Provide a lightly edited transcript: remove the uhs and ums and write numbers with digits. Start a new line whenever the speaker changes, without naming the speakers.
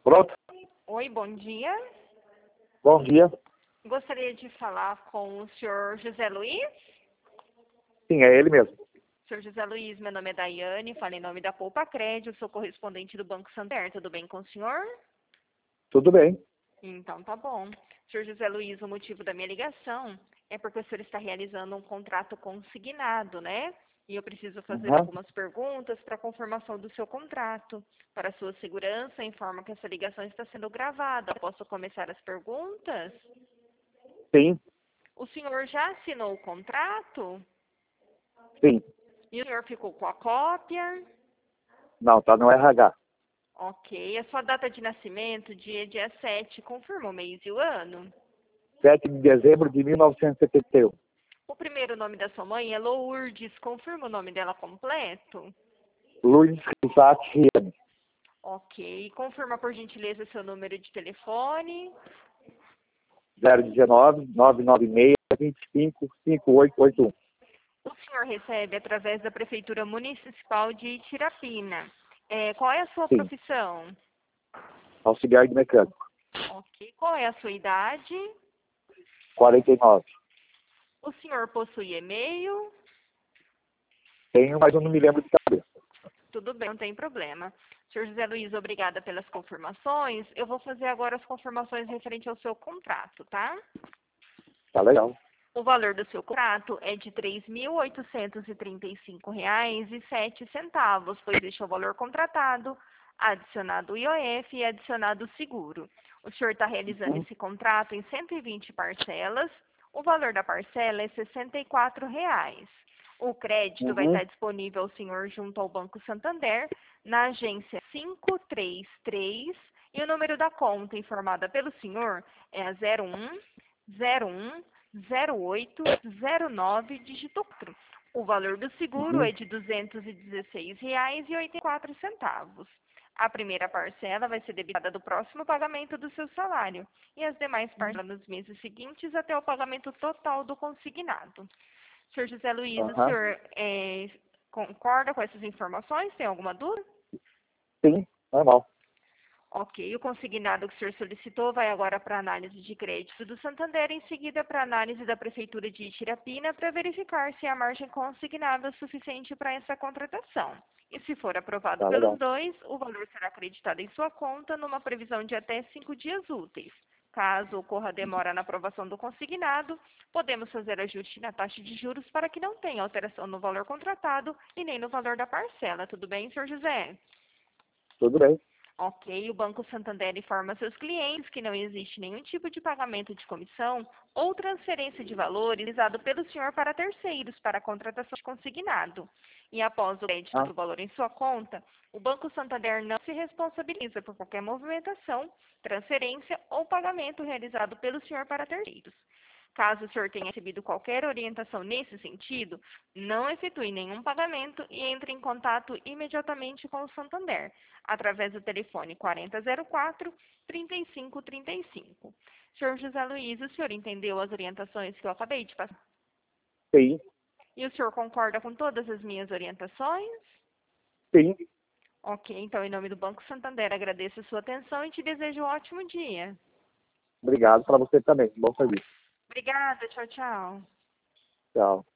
Pronto?
Oi, bom dia.
Bom dia.
Gostaria de falar com o senhor José Luiz.
Sim, é ele mesmo.
Senhor José Luiz, meu nome é Daiane, falo em nome da Poupa Crédito, sou correspondente do Banco Santander. Tudo bem com o senhor?
Tudo bem.
Então tá bom. Senhor José Luiz, o motivo da minha ligação é porque o senhor está realizando um contrato consignado, né? E eu preciso fazer
Uhum.
algumas perguntas para confirmação do seu contrato. Para sua segurança, informo que essa ligação está sendo gravada. Posso começar as perguntas?
Sim,
O senhor já assinou o contrato?
sim.
E o senhor ficou com a cópia?
Não, tá no RH.
Ok. A sua data de nascimento, dia 7, confirma o mês e o ano?
7 de dezembro de 1971.
O primeiro nome da sua mãe é Lourdes, confirma o nome dela completo?
Luiz Risati Riane.
Ok. Confirma, por gentileza, seu número de telefone?
019 996 25 5881.
O senhor recebe através da Prefeitura Municipal de Itirapina. Qual é a sua
Sim,
profissão?
auxiliar de mecânico.
Ok. Qual é a sua idade?
49.
O senhor possui e-mail?
Tenho, mas eu não me lembro de cabeça.
Tudo bem, não tem problema. Senhor José Luiz, obrigada pelas confirmações. Eu vou fazer agora as confirmações referente ao seu contrato, tá?
Tá legal.
O valor do seu contrato é de R$ 3.835,07, pois este é o valor contratado, adicionado o IOF e adicionado o seguro. O senhor está realizando
Uhum.
esse contrato em 120 parcelas. O valor da parcela é R$ 64. O crédito vai
Uhum.
estar disponível ao senhor junto ao Banco Santander, na agência 533, e o número da conta informada pelo senhor é a 01 dígito 4. O valor do seguro
Uhum.
é de R$ 216,84. A primeira parcela vai ser debitada do próximo pagamento do seu salário e as demais parcelas nos meses seguintes até o pagamento total do consignado. Senhor José Luiz, o
Aham.
senhor concorda com essas informações? Tem alguma dúvida?
Sim, normal.
Ok, o consignado que o senhor solicitou vai agora para análise de crédito do Santander, em seguida para análise da Prefeitura de Itirapina, para verificar se a margem consignada é suficiente para essa contratação. E se for aprovado
Tá
pelos
legal.
dois, o valor será acreditado em sua conta numa previsão de até 5 dias úteis. Caso ocorra demora na aprovação do consignado, podemos fazer ajuste na taxa de juros para que não tenha alteração no valor contratado e nem no valor da parcela. Tudo bem, senhor José?
Tudo bem.
Ok, o Banco Santander informa seus clientes que não existe nenhum tipo de pagamento de comissão ou transferência de valor realizado pelo senhor para terceiros para a contratação de consignado. E após o crédito
Ah,
do valor em sua conta, o Banco Santander não se responsabiliza por qualquer movimentação, transferência ou pagamento realizado pelo senhor para terceiros. Caso o senhor tenha recebido qualquer orientação nesse sentido, não efetue nenhum pagamento e entre em contato imediatamente com o Santander, através do telefone 4004-3535. Senhor José Luiz, o senhor entendeu as orientações que eu acabei de passar?
sim,
E o senhor concorda com todas as minhas orientações?
sim.
Ok, então, em nome do Banco Santander, agradeço a sua atenção e te desejo um ótimo dia.
Obrigado para você também. Bom serviço.
Obrigada, tchau, tchau.
Tchau.